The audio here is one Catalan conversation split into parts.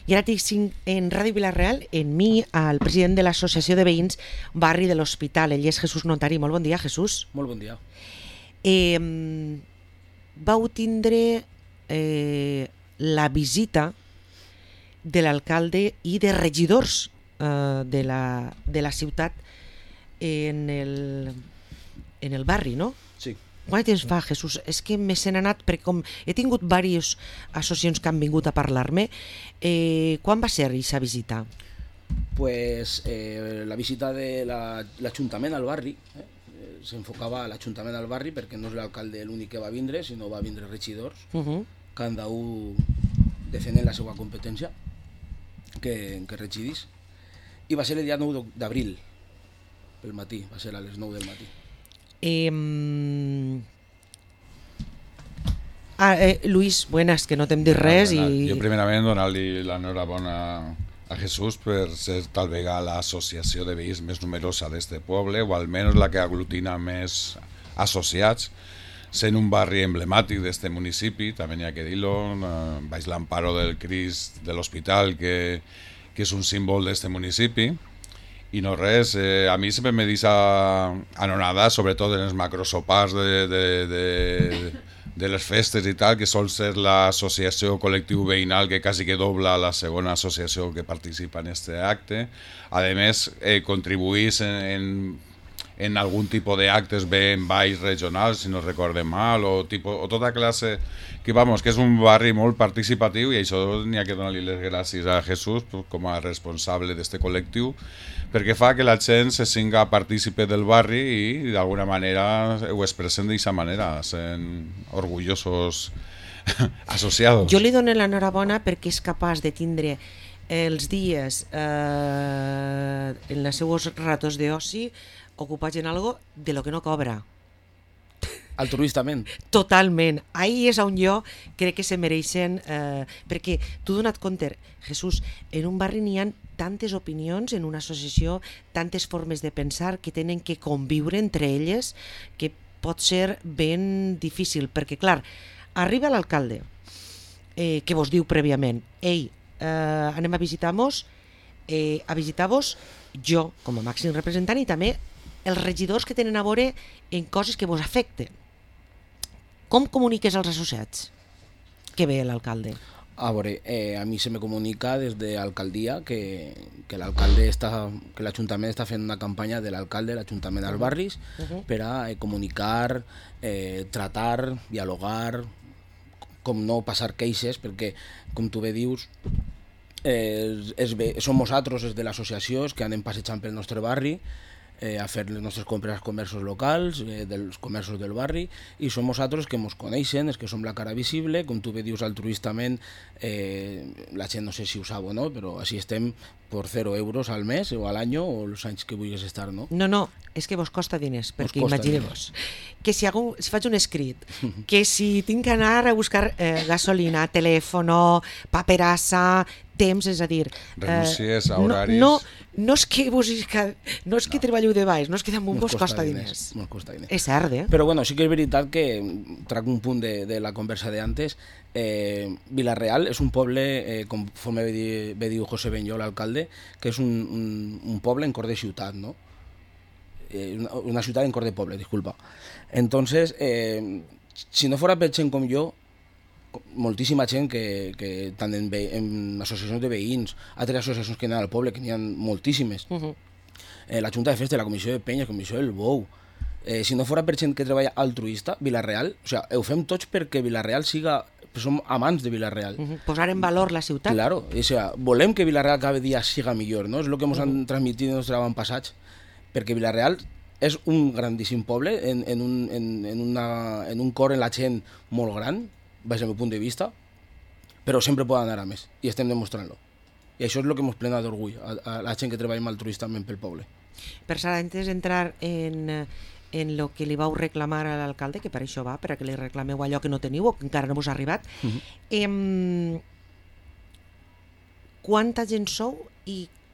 I ara tinc en Ràdio Vila-real en mi el president de l'Associació de Veïns Barri de l'Hospital. Ell és Jesús Notari. Molt bon dia, Jesús. Molt bon dia. Vau tindre la visita de l'alcalde i de regidors de la ciutat en el barri, no? Sí. Quant temps fa, Jesús? És que me se n'ha anat, perquè com he tingut diverses associacions que han vingut a parlar-me. Quan va ser aquesta visita? Pues la visita de l'Ajuntament al barri, s'enfocava a l'Ajuntament al barri perquè no és l'alcalde l'únic que va vindre, sinó va vindre regidors, cada un defendent la seva competència que regidís. I va ser el dia 9 d'abril, pel matí, va ser a les 9 del matí. Luis, buenas, que no t'hem dit res. Jo primerament donar-li l'enhorabona a Jesús per ser tal vegada l'associació de veïns més numerosa d'este poble, o almenys la que aglutina més associats, sent un barri emblemàtic d'este municipi, també n'hi ha que dir-lo, baix l'amparo del Crist de l'Hospital, que és un símbol d'este municipi. I no res, a mi sempre me deixa anonada, sobretot en els macrosopars de les festes i tal, que sol ser l'associació col·lectiu veïnal que quasi que dobla la segona associació que participa en este acte. A més, contribuís en algun tipus d'actes ben baix regionals, si no recorde mal, o tota classe, que és un barri molt participatiu, i això n'hi ha que donar-li les gràcies a Jesús com a responsable d'este col·lectiu, perquè fa que la gent se singa partícipe del barri i d'alguna manera ho expressen d'aquesta manera, sent orgullosos associados. Jo li dono l'enhorabona perquè és capaç de tindre els dies en els seus ratos d'oci ocupats en algo de lo que no cobra. Altruistament. Totalment. Ahí és on jo crec que se mereixen, perquè tu donat compte, Jesús, en un barri n'hi ha tantes opinions, en una associació, tantes formes de pensar que tenen que conviure entre elles, que pot ser ben difícil, perquè clar, arriba l'alcalde, que vos diu prèviament, ei, anem a visitar-vos, jo com a màxim representant, i també els regidors que tenen a veure en coses que vos afecten. Com comuniques als associats que ve l'alcalde? A veure, a mi se me comunica des de l'alcaldia que l'Ajuntament està fent una campanya de l'alcalde de l'Ajuntament als barris per a comunicar, tratar, dialogar, com no passar queixes, perquè, com tu bé dius, som nosaltres de l'associació que anem passejant pel nostre barri a fer les nostres compres als comerços locals, dels comerços del barri, i som nosaltres que ens coneixen, els que som la cara visible, com tu bé dius altruistament, la gent no sé si ho sap o no, però així estem per 0 euros al mes o a l'any o els anys que vulguis estar, no? No, és que vos costa diners, perquè imagineu-vos que si faig un escrit, que si tinc que anar a buscar gasolina, telèfono, paperassa, temps, és a dir... renúncies a horaris... No és que treballeu de baix, no és que damunt vos costa diners. Mos costa diners. És cert, Però bueno, sí que és veritat que, trac un punt de la conversa d'antes, Vila-real és un poble, conforme bé diu José Benyó, l'alcalde, que és un poble en cor de ciutat, no? Una ciutat en cor de poble, disculpa. Entonces, si no fora per gent com jo, moltíssima gent que tant en associacions de veïns, altres associacions que n'hi ha al poble, que n'hi ha moltíssimes, la Junta de Festa, la Comissió de Penyes, la Comissió del Bou, si no fora per gent que treballa altruista, Vila-real, o sigui, ho fem tots perquè Vila-real siga, som amants de Vila-real. Posar en valor la ciutat. Claro, o sea, volem que Vila-real cada dia siga millor, no? És el que ens han transmitit els avantpassats, perquè Vila-real és un grandíssim poble, en un cor en la gent molt gran, des del meu punt de vista, però sempre pot anar a més, i estem demostrant-lo. I això és el que ens plena d'orgull, a la gent que treballa altruistament pel poble. Per Sara, antes d'entrar en lo que li vau reclamar a l'alcalde, que per això va, per a que li reclameu allò que no teniu o que encara no vos ha arribat, quanta gent sou i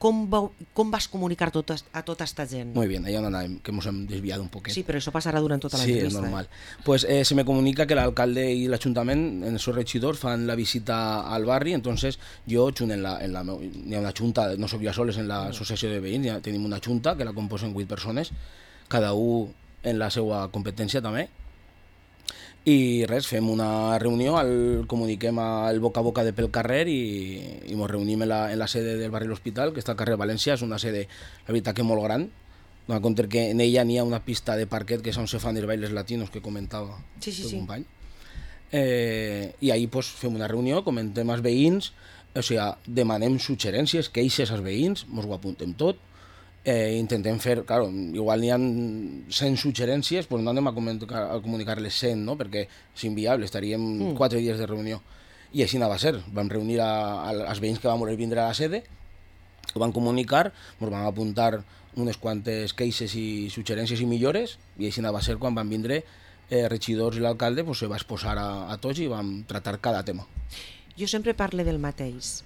com vas comunicar a tota esta gent? Muy bien, ahí andaremos, que hemos desviado un poquito. Sí, pero eso pasará durant tota Sí, l'entrevista. es normal. Pues se me comunica que l'alcalde i l'Ajuntament, en esos regidors, fan la visita al barri, entonces jo hi ha una junta, no soc jo soles en l'associació de veïns, tenim una junta que la composen 8 persones, cada un en la seva competència també, i res, fem una reunió, comuniquem el boca a boca de pel carrer i ens reunim en la sede del barri L'Hospital, que està al carrer València, és una sede, la veritat que molt gran, donant compte que en ella n'hi ha una pista de parquet que és on se fan els bailes latinos que comentava el company. I ahir pues, fem una reunió, comentem als veïns, o sigui, demanem suggerències, queixes als veïns, ens ho apuntem tot, intentem fer, claro, igual n'hi ha 100 suggerències, pues no anem a comunicar-les 100, no? Perquè és inviable, estaríem 4 dies de reunió. I així va ser, vam reunir als veïns que van voler vindre a la sede, ho van comunicar, ens van apuntar unes quantes queixes i suggerències i millores, i així va ser quan van vindre regidors i l'alcalde, pues, se va exposar a tots i vam tratar cada tema. Jo sempre parlo del mateix.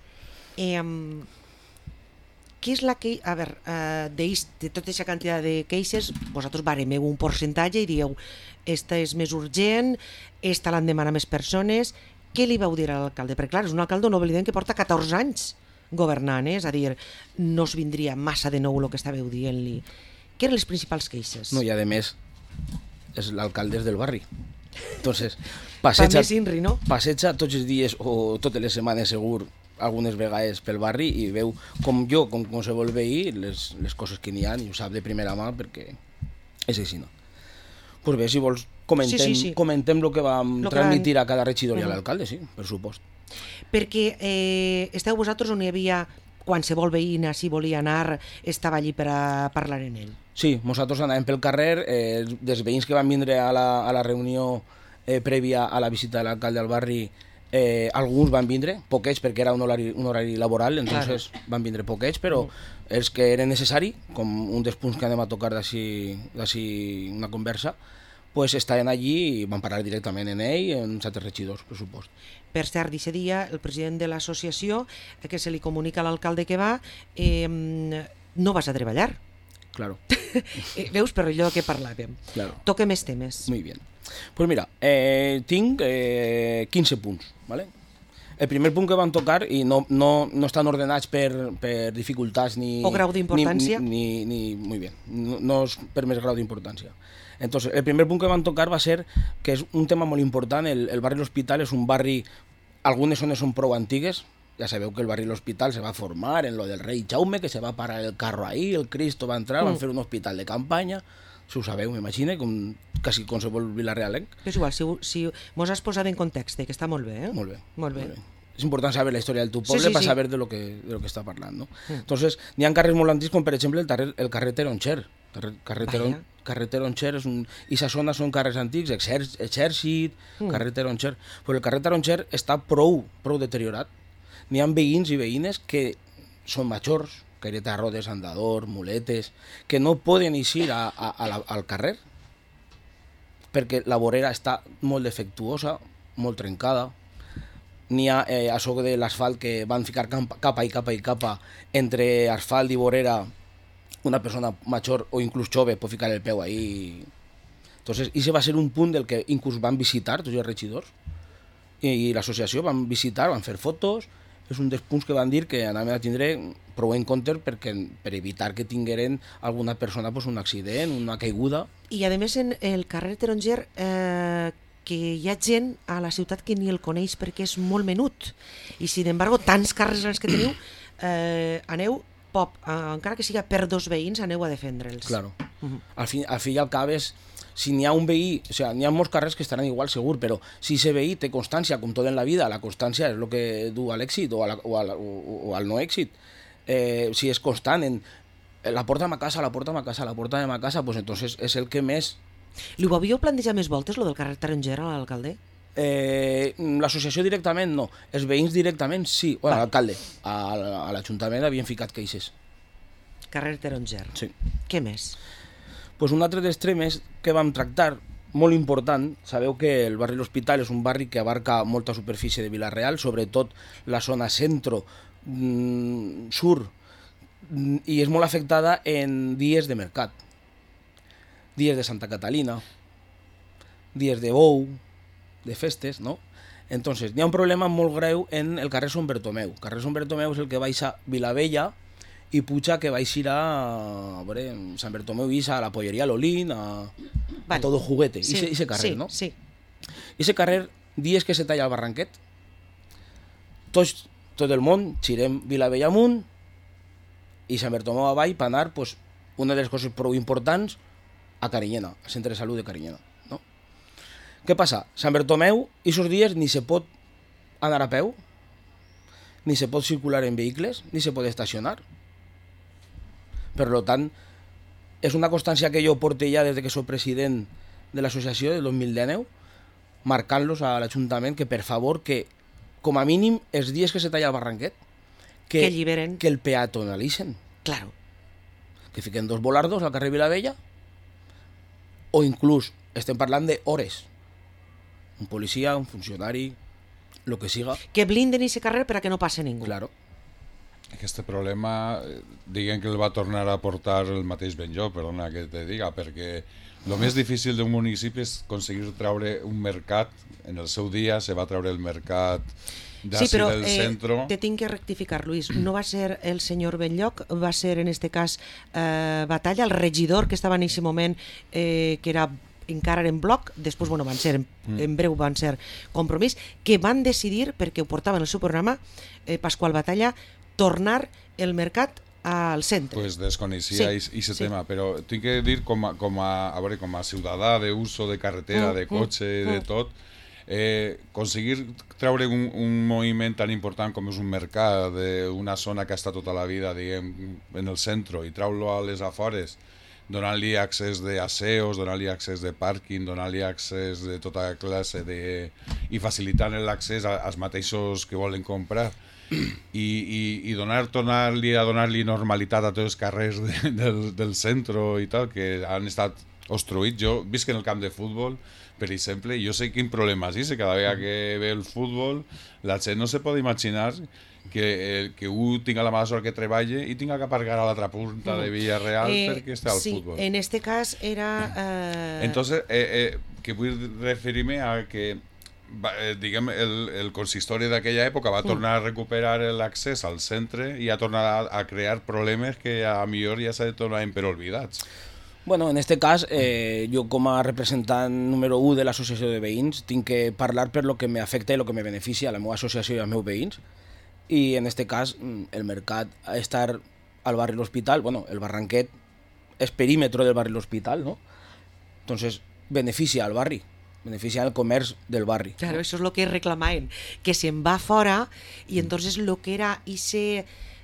Què és la que... A veure, de tota aquesta quantitat de queixes, vosaltres baremeu un percentatge i dieu esta és més urgent, esta l'han demanat més persones. Què li vau dir a l'alcalde? Perquè clar, és un alcalde, no oblidem que porta 14 anys governant, és a dir, no es vindria massa de nou el que estàveu dient-li. Què eren les principals queixes? No, i a més, és l'alcalde del barri. Entonces, passeja Inri, no? Passeja tots els dies o totes les setmanes segur algunes vegades pel barri i veu com jo, com qualsevol veí, les coses que n'hi ha i ho sap de primera mà perquè és així, no? Doncs bé, si vols comentem el que vam transmitir a cada regidor i a l'alcalde, sí, per supost. Perquè esteu vosaltres on hi havia qualsevol veïna, si volia anar, estava allí per a parlar en ell? Sí, nosaltres anàvem pel carrer, dels veïns que van vindre a la reunió prèvia a la visita de l'alcalde al barri, alguns van vindre, poquets perquè era un horari laboral, entonces van vindre poquets, però els que eren necessari, com un dels punts que anem a tocar d'ací una conversa, pues estaven allí i van parlar directament en ell, en els altres regidors, per supost. Per cert, d'aquest dia, el president de l'associació, que se li comunica a l'alcalde que va, no vas a treballar. Claro. Veus, per allò que parlàvem. Claro. Toca més temes. Muy bien. Pues mira, tinc 15 punts, ¿vale? El primer punt que van tocar, i no estan ordenats per dificultats ni... O grau d'importància? Muy bien, no és per més grau d'importància. Entonces, el primer punt que van tocar va ser que és un tema molt important. El barri L'Hospital és un barri, algunes zones són prou antigues, ja sabeu que el barri L'Hospital se va formar en lo del rei Jaume, que se va parar el carro ahí, el Cristo va entrar, van fer un hospital de campanya, si ho sabeu, m'imagine, com quasi qualsevol vilarealenc. És igual, si mos has posat en context, que està molt bé, eh? Molt bé. Molt bé. És important saber la història del teu poble per saber de lo que està parlant, no? Entonces, n'hi ha carrers molt antics, com per exemple el carrer Teronxer. Carrer Teronxer és un... I sa zona són carrers antics, Exèrcit, carrer Teronxer. Però el carrer Teronxer està prou deteriorat. N'hi ha veïns i veïnes que són majors, careta de rodes, andador, muletes, que no poden eixir al carrer perquè la vorera està molt defectuosa, molt trencada. N'hi ha això de l'asfalt que van ficar capa i capa entre asfalt i vorera. Una persona major o inclús jove pot ficar el peu ahí. Entonces, ese va ser un punt del que inclús van visitar tots els regidors i l'associació van visitar, van fer fotos. És un dels punts que van dir que anaven a tindre prou en compte per evitar que tingueren alguna persona un accident, una caiguda. I a més en el carrer Teronxer que hi ha gent a la ciutat que ni el coneix perquè és molt menut. I sin embargo, tants carrers grans que teniu, aneu encara que siga per dos veïns, aneu a defendre'ls. Claro. Al fi i al cap és, si n'hi ha un veí, o sigui, n'hi ha molts carrers que estaran igual segur, però si aquest veí té constància, com tot en la vida, la constància és el que du a l'èxit o al no èxit. Si és constant en la porta de ma casa, pues entonces és el que més... Li ho havíeu plantejat més voltes, lo del carrer Teronxer, a l'alcalde? L'associació directament no, els veïns directament sí, bueno, l'alcalde, a l'Ajuntament havien ficat queixes. Carrer Teronxer. Sí. Què més? Pues un altre dels temes que vam tractar, molt important, sabeu que el barri L'Hospital és un barri que abarca molta superfície de Vila-real, sobretot la zona centro, sur, i és molt afectada en dies de mercat, dies de Santa Catalina, dies de bou, de festes, no? Entonces, hi ha un problema molt greu en el carrer Sant Bertomeu. El carrer Sant Bertomeu és el que baixa Vilavella i puja que baixirà a veure, Sant Bertomeu i a la polleria Lolín, a Todo Juguete, i ese carrer, no? Sí. I ese carrer, dies que se talla el barranquet, tot el món xirem Vilavella amunt i Sant Bertomeu avall per anar, pues, una de les coses prou importants, a Carinyena, al centre de salut de Carinyena. No? Què passa? Sant Bertomeu, aquests dies ni se pot anar a peu, ni se pot circular en vehicles, ni se pot estacionar. Per tant, és una constància que jo porto ja des que soc president de l'associació del 2019, marcant-los a l'Ajuntament que, per favor, que com a mínim els dies que se talla el barranquet, que alliberen, que el peatonalitzen. Claro. Que fiquen 2 volardos al carrer Vilavella, o inclús estem parlant d'hores. Un policia, un funcionari, el que siga. Que blinden ese carrer per a que no passe ningú. Claro. Aquest problema, diguem que el va tornar a portar el mateix Benlloc, perdona que te diga, perquè el més difícil d'un municipi és aconseguir treure un mercat. En el seu dia se va treure el mercat d'ací del centre. Te tinc que rectificar, Luis. No va ser el senyor Benlloc, va ser en este cas Batalla, el regidor que estava en aquest moment, que era encara en bloc, després van ser, en breu van ser Compromís, que van decidir, perquè ho portaven el seu programa, Pasqual Batalla, tornar el mercat al centre. Pues desconeixia aquest tema, però tinc que dir com a ciutadà d'uso de carretera, de cotxe, de tot, aconseguir treure un moviment tan important com és un mercat d'una zona que ha estat tota la vida, diguem, en el centre, i treure-lo a les afores, donant-li accés d'aseos, donant-li accés de pàrquing, donant-li accés de tota classe i facilitant l'accés als mateixos que volen comprar, i tornar-li a donar-li normalitat a tots els carrers del centre i tal, que han estat obstruïts. Jo visc en el camp de futbol, per exemple, i jo sé quin problema és, cada vegada que ve el futbol la gent no se pot imaginar que un tinga la mala sort que treballa i tinga que aparcar a l'altra punta de Villarreal perquè està al futbol. Sí, en este cas era... Entonces, que vull referir-me a que diguem, el consistori d'aquella època va tornar a recuperar l'accés al centre i a tornar a crear problemes que a millor ja s'ha tornat per oblidats. Bueno, en este cas, jo com a representant número 1 de l'associació de veïns tinc que parlar per lo que m'afecta i lo que me beneficia a la meva associació i als meus veïns, i en este cas el mercat estar al barri L'Hospital, bueno, el barranquet és perímetro del barri L'Hospital, ¿no? Entonces beneficia al barri, beneficia al comerç del barri. Claro, eso es lo que reclamaven, que se'n va fora i entonces lo que era ese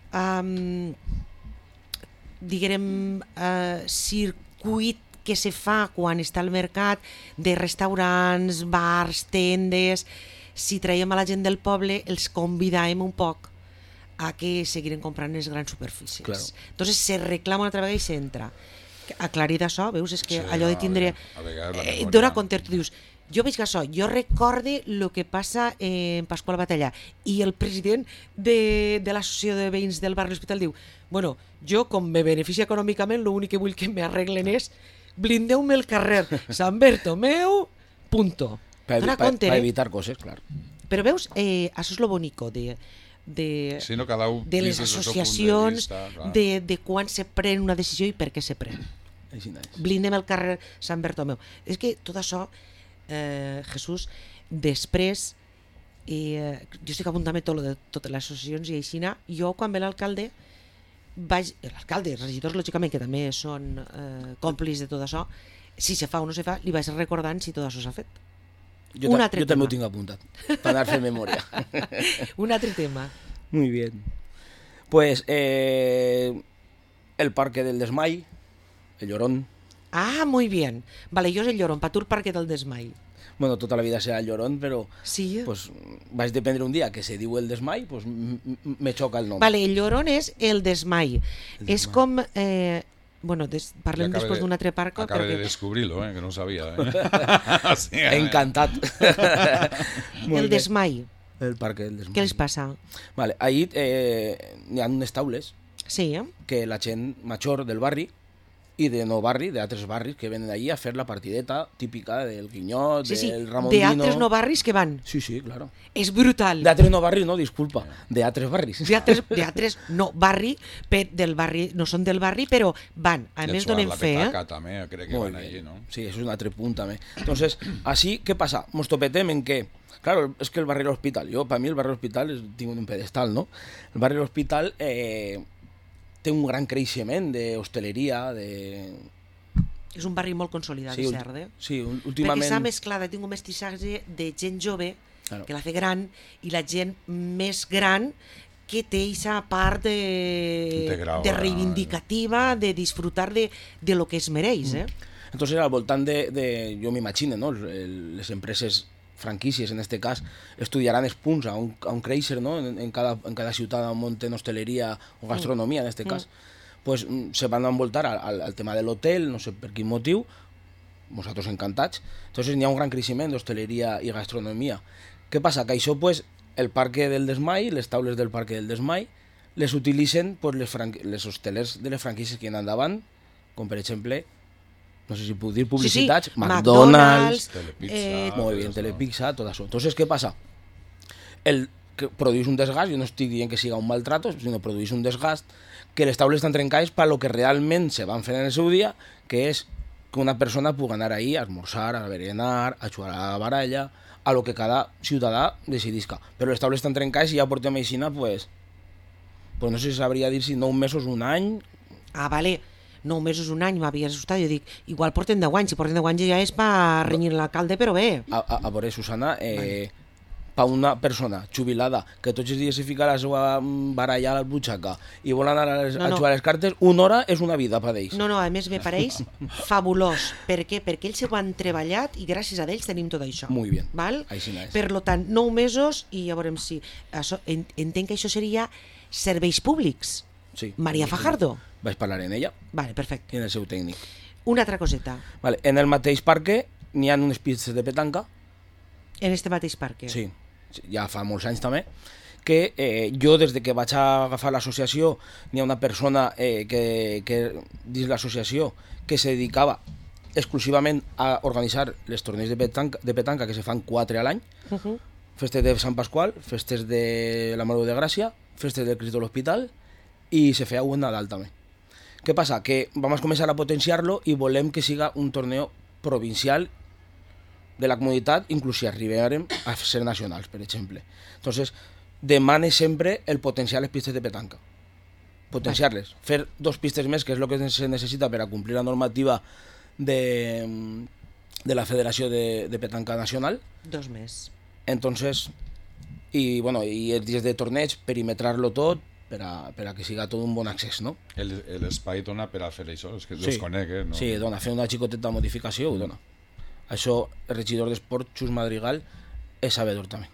diguem circuit que se fa quan està al mercat de restaurants, bars, tendes, si traiem a la gent del poble els convidàvem un poc a que seguiren comprant les grans superfícies. Claro. Entonces se reclama una altra vegada i s'entra. Aclarit això, veus, és que allò de tindre... Dóna compte, tu dius, jo veig això, jo recorde el que passa en Pasqual Batalla i el president de l'associació de veïns del barri L'Hospital diu, bueno, jo com me beneficia econòmicament l'únic que vull que m'arreglen és blindeu-me el carrer Sant Bertomeu, punto. Per evitar coses, clar. Però veus, això és lo bonico de les associacions, de quan se pren una decisió i per què se pren. Blindem el carrer Sant Bertomeu. És que tot això, Jesús, després, jo estic apuntant-me tot de totes les associacions i aixina, jo quan ve l'alcalde, els regidors, lògicament, que també són còmplices de tot això, si se fa o no se fa, li vaig recordant si tot això s'ha fet. Jo també ho tinc apuntat, per anar fent memòria. Un altre tema. Muy bien. Pues el Parque del Desmai, el Llorón. Ah, muy bien. Vale, jo és el Llorón, pa tu el Parque del Desmai. Bueno, tota la vida serà el Llorón, però sí. Pues, vaig dependre un dia que se diu el Desmai, pues me xoca el nom. Vale, el Llorón és el Desmai. És com... bueno, parlem després d'un altre parc. Acabé de descobrir-lo, que no ho sabia. Sí, encantat. El Desmai. El Parque del Desmai. Què els passa? Vale, ahí hi ha unes taules Sí, que la gent major del barri i de no barri, d'altres barris que venen allí a fer la partideta típica del Guinyot, sí, del Ramondino... d'altres no barris que van. Sí, sí, claro. És brutal. D'altres no barris, no, disculpa, d'altres barris. D'altres no barri, del barri, no són del barri, però van. A més donen fe, La petaca també, crec que van allí, ¿no? Sí, eso es un altre punt també. Entonces, así, ¿qué pasa? Nos topetem en que, claro, es que el barri de l'Hospital, yo, para mí el barri de l'Hospital tinc un pedestal, ¿no? El barri de l'Hospital té un gran creixement d'hostaleria, És un barri molt consolidat, Sí, és cert, eh? sí, últimament... Perquè s'ha mesclat, tinc un mestissatge de gent jove, Claro. que la fe gran, i la gent més gran que té aquesta part Integral, de reivindicativa, de disfrutar de lo que es mereix, eh? Entonces, al voltant jo m'imagino, no? Les empreses franquícies, en este cas, estudiaran els punts a un créixer, no? En cada ciutat on munten hosteleria o gastronomia, en este cas, pues se van a envoltar al tema de l'hotel, no sé per quin motiu, nosaltres encantats. Entonces n'hi ha un gran creixement d'hostaleria i gastronomia. Què passa? Que això, pues, el Parque del Desmai, les taules del Parque del Desmai, les utilitzen pues, les hostelers de les franquícies que hi ha endavant, com per exemple, no sé si puc dir publicitats, sí. McDonald's, Telepizza, molt bé, Telepizza, tot això. Entonces, què passa? El que produeix un desgast, jo no estic dient que siga un maltrato, sinó produeix un desgast, que les taules estan trencades per lo que realment se van fer en el seu dia, que és que una persona pugui anar ahí a esmorzar, a berenar, a jugar a la baralla, a lo que cada ciutadà decidisca. Però les taules estan trencades i ja portem aixina, pues no sé si sabria dir si 9 mesos, un any... Ah, vale. 9 mesos, un any, m'havia assustat. Jo dic, igual porten 10 anys. Si porten 10 anys ja és per renyir l'alcalde, però bé. A veure, Susana, per una persona jubilada que tots els dies se fica la seva baralla a la butxaca i vol anar a jugar a les cartes, una hora és una vida per ells. No, a més me pareix fabulós. Per què? Perquè ells ho han treballat i gràcies a ells tenim tot això. Muy bien. Val? Així és. Per tant, 9 mesos i ja veurem si... Entenc que això seria serveis públics. Sí. Maria Fajardo. Vaig parlar en ella Vale, perfecte. i en el seu tècnic. Una altra coseta. Vale. En el mateix parque n'hi ha unes pistes de petanca. En este mateix parc. Sí, ja fa molts anys també, que jo des de que vaig agafar l'associació n'hi ha una persona que dins l'associació que se dedicava exclusivament a organitzar les torneigs de petanca que se fan 4 a l'any, festes de Sant Pasqual, festes de la Mare de Gràcia, festes del Crist de l'Hospital i se feia un Nadal també. Què passa? Que vam començar a potenciar-lo i volem que siga un torneo provincial de la comunitat, inclús si arribarem a ser nacionals, per exemple. Entonces, demane sempre el potenciar les pistes de petanca. Potenciar-les. Fer 2 pistes més, que és el que se necessita per a complir la normativa de la Federació de Petanca Nacional. 2 més. Entonces, i els dies de torneig, perimetrar-lo tot, per a que siga tot un bon accés, no? L'espai dona per a fer això, és que Sí. desconec, no? Sí, dona, fer una xicoteta modificació, ho dona. Això, el regidor d'Esport, Xus Madrigal, és sabedor també.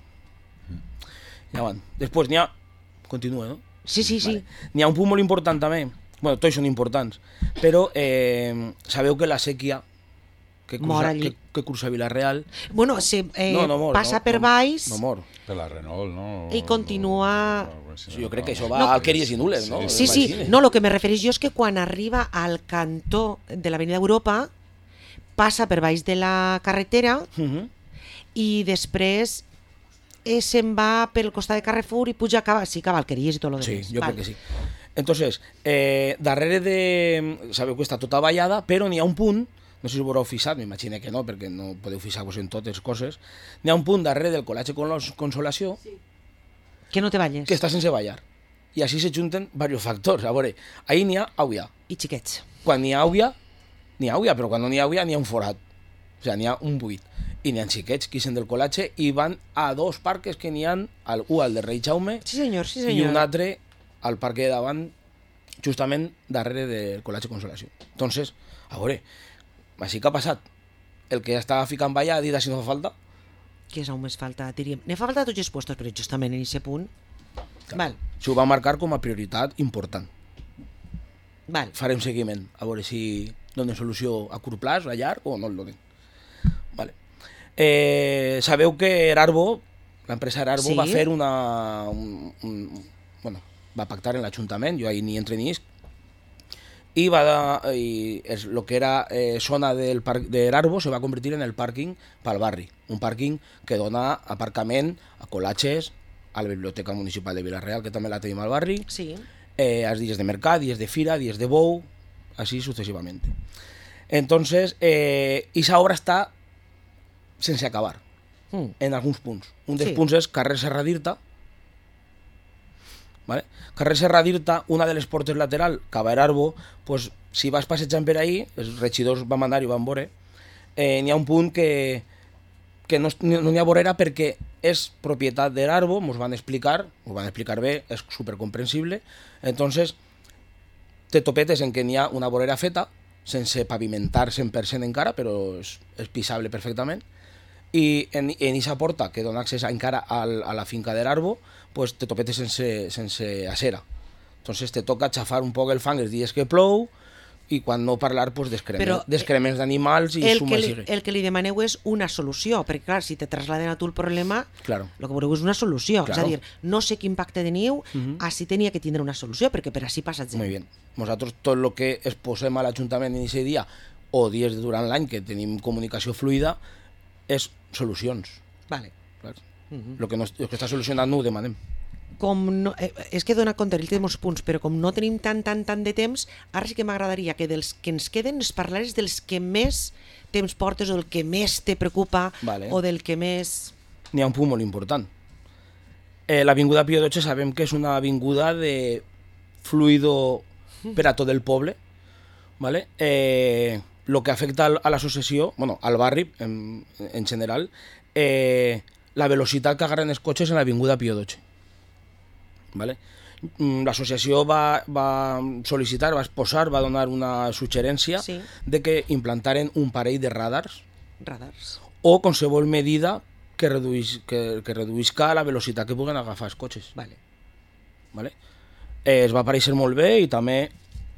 Ja van. Després n'hi ha... Continua, no? Sí. Vale. N'hi ha un punt molt important també. Bueno, tots són importants. Però sabeu que la sèquia que cursa a Vilareal... Bueno, no mor, passa per baix no mor. Per la Renault, no? i continua... Sí, jo crec que això va a Alqueries i Nules, no? Sí, no, el que me refereix jo és que quan arriba al cantó de l'Avenida Europa passa per baix de la carretera i després se'n va pel costat de Carrefour i puja a Alqueries i tot el Sí, demás. jo crec que sí. Entonces, darrere de... Sabeu que està tota vallada, però n'hi ha un punt, no sé si ho haureu fixat, m'imagino que no, perquè no podeu fixar-vos en totes coses, n'hi ha un punt darrere del Col·legi Consolació Que no te balles. que està sense ballar. I així se junten diversos factors. A veure, ahir n'hi ha àuia. I xiquets. Quan n'hi ha àuia, però quan no n'hi ha àuia n'hi ha un forat. O sigui, n'hi ha un buit. I n'hi ha xiquets que ixen del col·legi i van a 2 parques que n'hi ha, un al de Rei Jaume Sí, senyor. i un altre al parc de davant, justament darrere del Col·legi Consolació. Entonces, a veure, així que ha passat. El que ja estava ficant balla ha dit si no fa falta. Què és on més falta? Diríem, ne fa falta a tots els puestos, però justament en aquest punt... Val. S'ho va marcar com a prioritat important. Val. Farem seguiment, a veure si donen solució a curt plaç, a llarg, o no el donen. Vale. Sabeu que Erarbo, l'empresa Erarbo, Sí. va fer va pactar en l'Ajuntament, jo ahí ni entre ni isc, y lo que era zona del Arbo se va a convertir en el parking para el barri, un parking que dona aparcament a col·latges, a la Biblioteca Municipal de Vila-real, que també la tenim al barri, Sí. als dies de mercat, dies de fira, dies de bou, así sucesivamente. Entonces, esa obra està sense acabar, en alguns punts. Un dels Sí. punts és carrer Serra d'Irta, ¿vale? Carrer Serra d'Irta, una de les portes lateral, Cava Arbo, pues, si vas passejant per ahí, els regidors vam anar i vam veure, n'hi ha un punt que no n'hi ha vorera perquè és propietat de l'Arbo, ho van explicar bé, és supercomprensible. Entonces, te topetes en que n'hi ha una vorera feta, sense pavimentar 100% encara, però és pisable perfectament, i en aquesta porta que dona accés encara a la finca de l'Arbo, pues te topetes sense acera. Entonces te toca xafar un poc el fang els dies que plou, i quan no parlar pues, d'excrements d'animals i suma i sigue. El que li demaneu és una solució, perquè clar, si te trasladen a tu el problema, Claro. el que voleu és una solució. Claro. És a dir, no sé quin pacte teniu, així tenia que tindre una solució, perquè per així passa gent. Muy bien. Nosaltres tot el que exposem a l'Ajuntament en aquest dia, o dies durant l'any que tenim comunicació fluida, és solucions. Vale. Clar. Lo que està solucionant no ho demanem. Com no, és que dona compte, el té molts punts, però com no tenim tant de temps, ara sí que m'agradaria que dels que ens queden ens parlares dels que més temps portes o del que més te preocupa, Vale. o del que més... N'hi ha un punt molt important. L'avinguda Pío XII sabem que és una avinguda de fluido per a tot el poble, ¿vale? Lo que afecta a l'associació, bueno, al barri en general, la velocitat que agarren els cotxes en l'avinguda Pío XII. ¿Vale? L'associació va sol·licitar, va exposar, va donar una suggerència Sí. de que implantaren un parell de radars Radars. o qualsevol medida que reduïsca la velocitat que puguen agafar els cotxes. Vale. ¿Vale? Es va aparèixer molt bé i també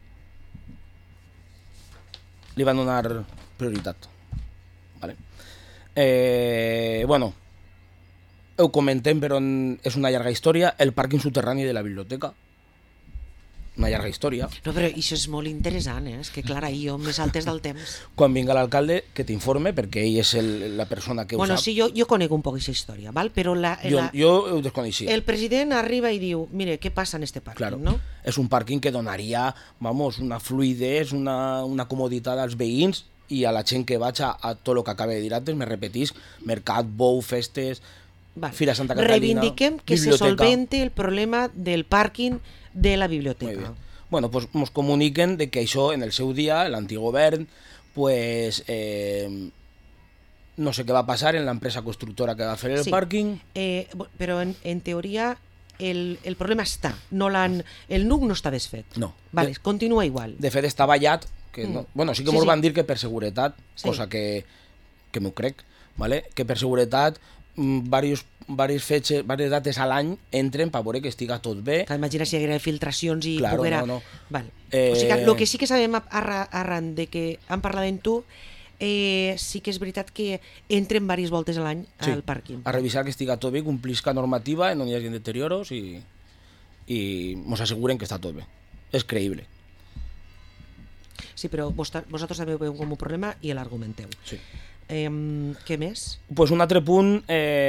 li van donar prioritat. ¿Vale? Bueno, ho comentem, però és una llarga història. El pàrquing soterrani de la biblioteca. Una llarga història. No, però això és molt interessant, és que clar, ahir jo me saltes del temps. Quan vinga l'alcalde, que t'informe, perquè ell és la persona que ho Bueno, sap. sí, jo conec un poc aquesta història, val? Però Jo ho desconeixia. el president arriba i diu, mire, què passa en este pàrquing, Claro. no? És un pàrquing que donaria, vamos, una fluidesa, una comoditat als veïns i a la gent que vaig a tot el que acaba de dir antes, me repetís, mercat, bou, festes, Vale. Fira Santa Catalina, Reivindiquem que biblioteca. se solvente el problema del pàrquing de la Muy biblioteca. bien. Bueno, pues ens comuniquen de que això en el seu dia, l'antic govern, pues no sé què va passar en l'empresa constructora que va fer el Sí. pàrquing. Però en teoria el problema està, el nuc no està desfet. No. Vale, continua igual. De fet, està ballat, que no, bueno, sí que Sí, mos sí. van dir que per seguretat, Sí. cosa que m'ho crec, ¿vale? Que per seguretat diverses dates a l'any entren per veure que estiga tot bé. Que imagina si hi haguera filtracions i Claro, poguera... no. Vale. O sigui que el que sí que sabem arran de que han parlat amb tu, sí que és veritat que entren diverses voltes a l'any Sí, al pàrquing. a revisar que estiga tot bé, complisca normativa, no hi hagi deterioros i mos asseguren que està tot bé. És creïble. Sí, però vosaltres també ho veu com un problema i l'argumenteu. Sí. Què més? Pues un altre punt...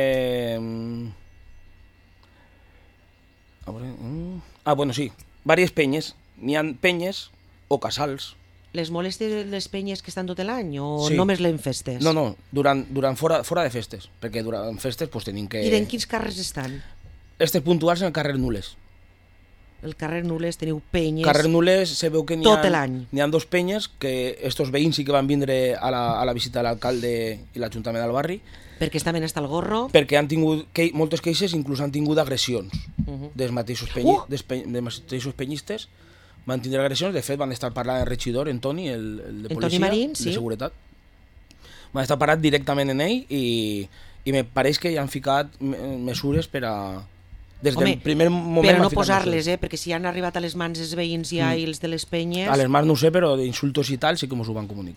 bueno, sí. Vàries penyes. N'hi ha penyes o casals. Les molestes les penyes que estan tot l'any o Sí. només les festes? No, durant fora de festes. Perquè durant festes pues, tenim que... I en quins carrers estan? Estes puntuals en el carrer Nules. El carrer Nules teniu penyes... Carrer Nules se veu que Tot l'any. n'hi ha dos penyes que estos veïns sí que van vindre a la visita de l'alcalde i l'Ajuntament del barri, perquè estaven hasta el gorro. perquè han tingut moltes queixes, inclús han tingut agressions dels mateixos, mateixos penyistes, van tindre agressions, de fet van estar parlant el regidor, en Toni, el de En policia, Toni Marín, sí. de seguretat, van estar parlant directament en ell i me pareix que hi han ficat mesures per a... Des del primer moment però no van ficar posar-les, mesures. perquè si han arribat a les mans els veïns ja i els de les penyes... A les mans no ho sé, però d'insultos i tal sí que mos ho van comunicar.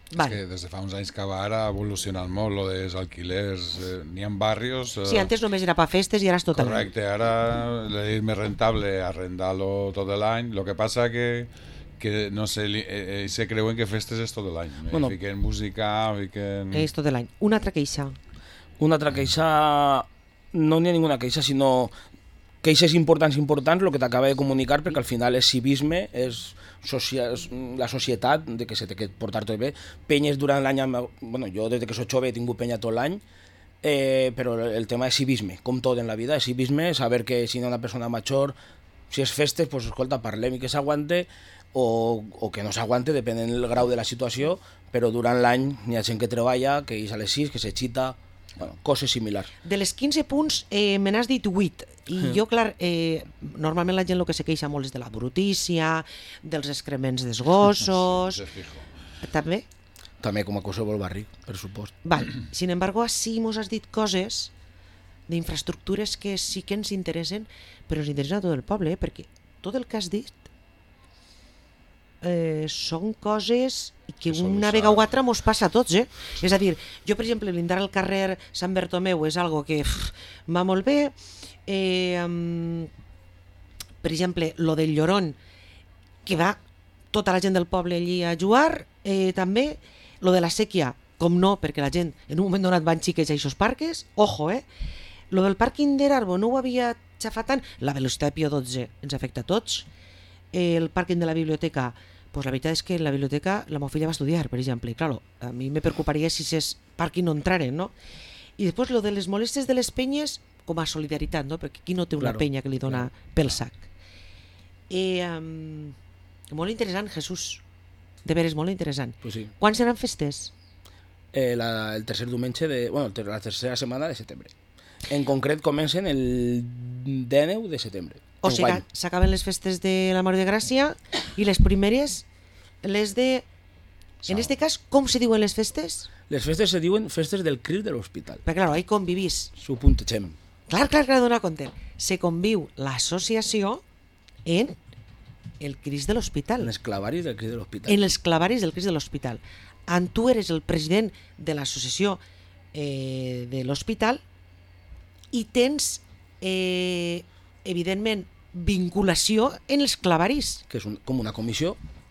Vale. És que des de fa uns anys que ara ha evolucionat molt lo dels alquilers. N'hi ha barrios... Sí, antes només era per festes i ara és tot l'any. Correcte, ara és més rentable arrendar-lo tot l'any. Lo que passa que no sé, se creuen que festes és tot l'any. Bueno. Fiquen música, fiquen... És tot l'any. Una altra queixa. Una altra queixa, no n'hi ha ninguna queixa, sinó queixes importants, el que t'acaba de comunicar, perquè al final és civisme, és la societat, de que se té que portar tot bé. Penyes durant l'any, bueno, jo des que soc jove he tingut penya tot l'any, però el tema és civisme, com tot en la vida, és civisme, saber que si hi ha una persona major, si és festes, pues escolta, parlem i que s'aguante, o que no s'aguante, depenent del grau de la situació, però durant l'any hi ha gent que treballa, que és a les 6, que s'excita, bueno, coses similars. De les 15 punts, me n'has dit 8. I jo, clar, normalment la gent el que se queixa molt és de la brutícia, dels excrements dels gossos... Sí, fijo. També? També com a qualsevol barri, per supost. Val. Sin embargo, sí mos has dit coses d'infraestructures que sí que ens interessen, però ens interessa a tot el poble, perquè tot el que has dit són coses que una vegada o altra mos passa a tots, És a dir, jo, per exemple, blindar el carrer Sant Bertomeu és algo que va molt bé. Per exemple, lo del Llorón, que va tota la gent del poble allí a jugar, també. Lo de la sèquia, com no, perquè la gent en un moment donat van xiquets a aquests parques, ojo, Lo del pàrquing d'Erarbo no ho havia xafat tant. La velocitat Pío XII ens afecta a tots. El pàrquing de la biblioteca, pues la veritat és que en la biblioteca la meva filla va estudiar, per exemple, i claro, a mi me preocuparia si és pàrquing no entraren, no? I després lo de les molestes de les penyes com a solidaritat, no? Perquè qui no té una penya que li dona pel sac. Molt interessant, Jesús. De veres, molt interessant. Pues sí. Quan seran festes? El tercer diumenge la tercera setmana de setembre. En concret comencen el 19 de setembre. O sigui, s'acaben les festes de la Mare de Gràcia i les primeres, les de... En este cas, com se diuen les festes? Les festes se diuen festes del Crist de l'Hospital. Perquè, clar, ahí convivís. S'ho puntegem. Clar, dona compte. Se conviu l'associació en el Crist de l'Hospital. En els clavaris del Crist de l'Hospital. En els clavaris del Crist de l'Hospital. Tu eres el president de l'associació de l'Hospital i tens, evidentment, vinculació en els clavaris. Que és com una comissió.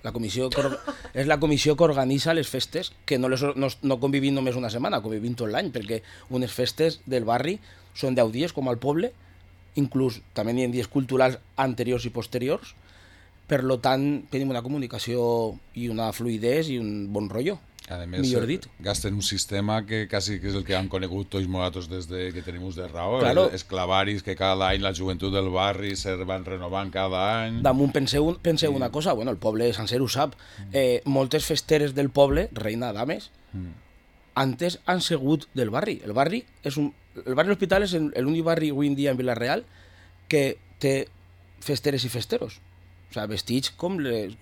És la comissió que organitza les festes, que no convivim només una setmana, convivim tot l'any, perquè unes festes del barri són 10 dies, com al poble, inclús també hi ha dies culturals anteriors i posteriors, per tant tenim una comunicació i una fluidesa i un bon rotllo. A més, millor dit. Gasten un sistema que quasi que és el que han conegut tots nosaltres des que tenim ús de raó. Claro. Els clavaris que cada any la joventut del barri se van renovant cada any. Damunt penseu una cosa, bueno, el poble sencer ho sap, moltes festeres del poble, Reina Dames, antes han sigut del barri. El barri L'Hospital és l'únic barri avui en dia en Vila-real que té festeres i festeros. O sigui, vestits com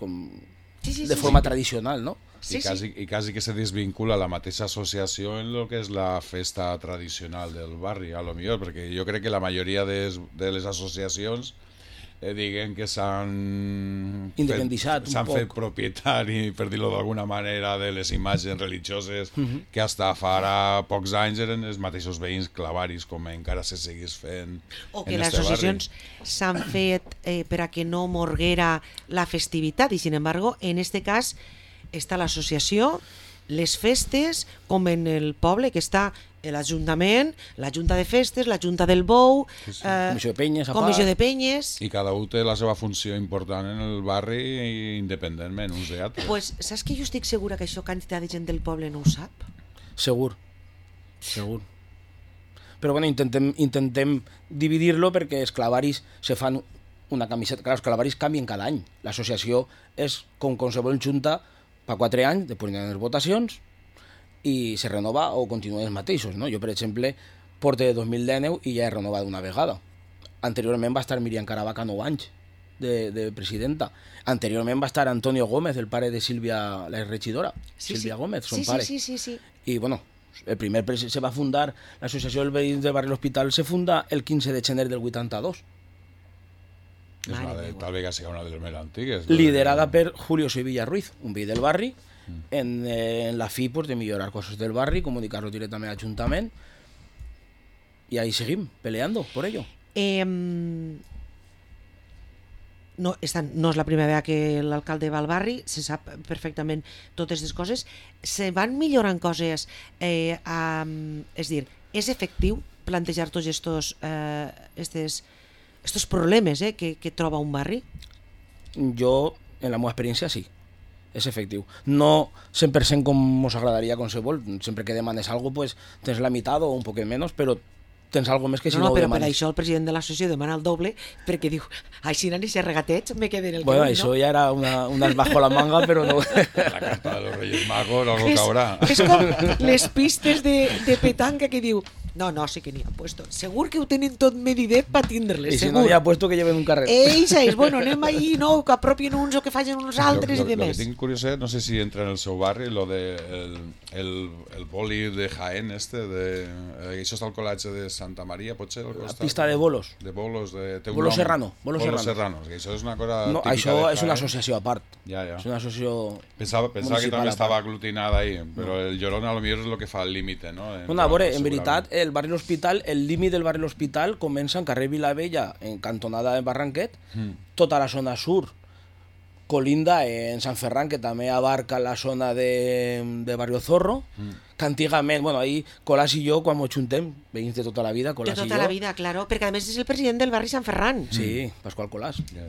de forma tradicional, no? I quasi que se desvincula la mateixa associació en el que és la festa tradicional del barri, a lo millor, perquè jo crec que la majoria de les associacions diguen que s'han fet propietari, per dir-ho d'alguna manera, de les imatges religioses que hasta fa pocs anys eren els mateixos veïns clavaris, com encara se seguís fent o que les associacions s'han fet per a que no morguera la festivitat i, sin embargo, en este cas està l'associació, les festes, com en el poble, que està l'Ajuntament, la Junta de Festes, la Junta del Bou, Comissió de Penyes... I cada un té la seva funció important en el barri independentment uns de altres. Pues, saps que jo estic segura que això quantitat de gent del poble no ho sap? Segur. Però bueno, intentem dividir-lo perquè els clavaris se fan una camiseta. Clar, els clavaris canvien cada any. L'associació és com qualsevol junta per 4 anys, després hi ha les votacions i se renova o continuen els mateixos, no? Jo, per exemple, porto de 2019 i ja he renovat una vegada. Anteriorment va estar Miriam Caravaca 9 anys de presidenta. Anteriorment va estar Antonio Gómez, el pare de Sílvia, la regidora. Sílvia Gómez, son pare. Sí. I, bueno, el primer se va fundar, l'associació dels veïns del barri L'Hospital se funda el 15 de gener del 82. Tal vegada sigui una de les més antigues. Liderada per Julio Sevilla Ruiz, un veí del barri, en la fi pues, de millorar cosas del barri, comunicar-ho directament a l'Ajuntament, i ahí seguim peleando por ello. No és la primera vegada que l'alcalde va al barri, se sap perfectament totes les coses, se van millorant coses, és dir, és efectiu plantejar tots estos problemes que troba un barri? Jo, en la meva experiència, sí. És efectiu. No 100% com ens agradaria qualsevol. Sempre que demanes algo, pues tens la meitat o un poquet menys, però tens algo més que si no ho però demanes. per això el president de l'associació demana el doble, perquè diu, així n'hi ser regatets, me queden el que bueno, vull, això no? ja era unas bajo la manga, però no. La carta de los Reyes Magos, algo caurà. És com les pistes de petanca que diu, no, sí que n'hi ha puesto. Segur que ho tenen tot medidet per tindre-les, I si segur. no n'hi ha puesto que lleven un carret. Eixa és, bueno, anem ahí, no, que apropien uns o que facin uns altres i Lo demés. que tinc curiositat, no sé si entra en el seu barri, lo de el boli de Jaén, això està al col·legi de Santa Maria, potser? La pista de bolos. De bolos, té un Bolo nom. Serrano. Bolos Serranos, que això és una cosa No, típica això de és una Jaén. associació a part. Ja. És una associació Pensava que municipal també a estava part. aglutinada ahí, però el Llorona a lo millor és el que fa el límite, no? No, a veure, en veritat, el barri L'Hospital, el límit del barri L'Hospital comença en carrer Vilavella, en cantonada de Barranquet, tota la zona sur colinda en Sant Ferran, que també abarca la zona de Barrio Zorro, que antigament, bueno, ahí Colás i jo, quan m'ho juntem, veïns de tota la vida, De Colás i jo. tota la vida, claro, perquè a més és el president del barri Sant Ferran. Sí, Pascual Colás. Ja.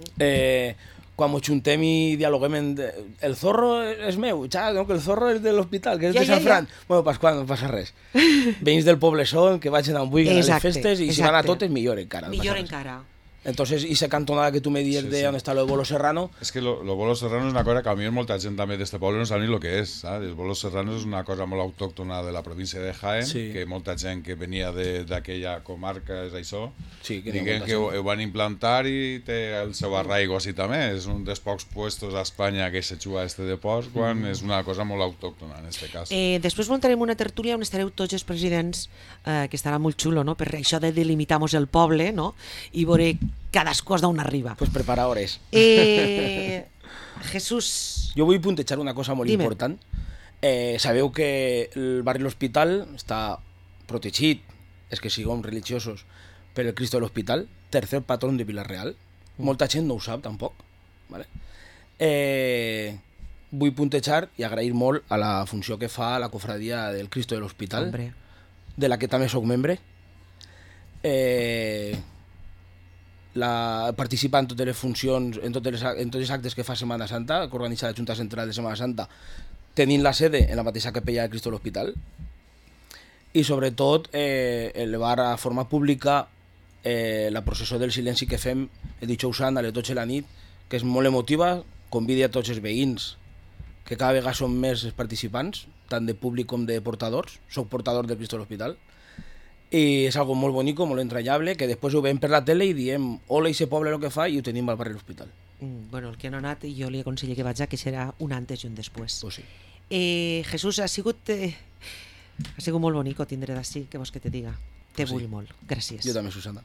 Quan m'ho juntem i dialoguem el zorro és meu, no, que el zorro és de l'hospital, que és Ja, de Sant ja. Ferran. Bueno, Pascual, no passa res. Veïns del poble són, que vagin on vulguin a les Exacte, festes, i si van a exacte. totes, millor encara. no Millor passa res. encara. Entonces, esa cantonada que tú me dices de on està lo de Bolo Serrano, És que lo Bolo Serrano és una cosa que a mi molta gent també d'este poble no sap ni el que és, saps? El Bolo Serrano és una cosa molt autòctona de la província de Jaén, Sí. que molta gent que venia d'aquella comarca és això, Sí, que n'hi ha diguem molta que ho van implantar i té el seu arraigo així també, és un dels pocs puestos a Espanya que se juga este depòs, quan és una cosa molt autòctona en este cas. Després muntarem una tertúlia on estareu tots els presidents, que estarà molt xulo, no? Per això de delimitar-nos el poble, no? I veure cadascú es d'on arriba. pues prepara hores. Jesús, Jo vull puntejar una cosa molt Dime. important. Sabeu que el barri L'Hospital està protegit, és que siguem religiosos, per el Cristo de l'Hospital, tercer patrón de Vila-real. Molta gent no ho sap, tampoc. Vale? Vull puntejar i agrair molt a la funció que fa la cofradia del Cristo de l'Hospital, hombre, de la que també sóc membre. Participa en totes les funcions, en tots els actes que fa Setmana Santa, que organitza la Junta Central de Setmana Santa, tenint la sede en la mateixa capella de Cristo de l'Hospital, i sobretot elevar a forma pública la processó del silenci que fem el dijous sant a les 12 de la nit, que és molt emotiva, convida a tots els veïns, que cada vegada són més els participants, tant de públic com de portadors. Soc portador del Cristo de l'Hospital. I és algo molt bonico, molt entranyable, que després ho veiem per la tele i diem hola, ese poble el que fa, i ho tenim al barri L'Hospital. bueno, el que no ha anat, jo li aconsello que vaig a, que serà un antes i un després. Pues sí. Jesús, ha sigut molt bonico tindre d'ací, que vols que te diga. Te Pues sí. vull molt. Gràcies. Jo també, Susana.